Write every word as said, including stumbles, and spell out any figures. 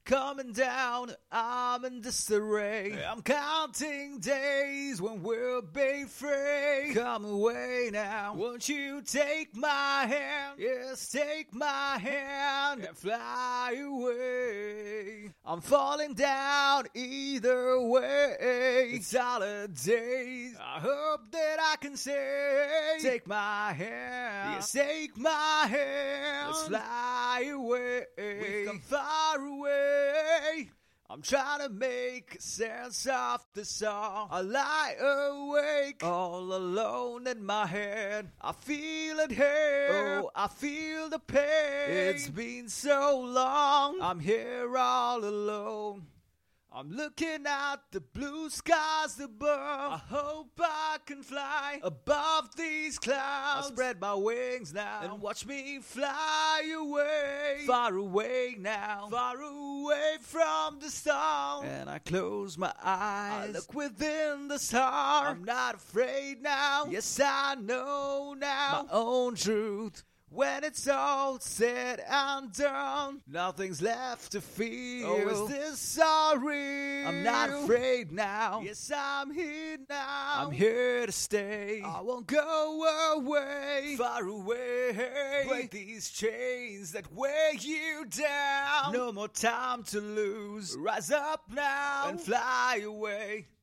coming down, I'm in disarray. I'm counting days when we'll be free. Come away now, won't you take my hand? Yes, take my hand and fly away. I'm falling down either way. It's holidays, I hope that I can say, take my hand, yes, take my hand. Let's fly away, we've come far away. I'm trying to make sense of the song. I lie awake, all alone in my head. I feel it here, oh, I feel the pain. It's been so long, I'm here all alone. I'm looking at the blue skies above. I hope I can fly above these clouds. I spread my wings now and watch me fly away. Far away now, far away from the storm. And I close my eyes, I look within the star. I'm not afraid now, yes I know now my own truth. When it's all said and done, nothing's left to feel. Oh, is this sorry? I'm not afraid now. Yes, I'm here now. I'm here to stay. I won't go away. Far away. Break these chains that weigh you down. No more time to lose. Rise up now and fly away.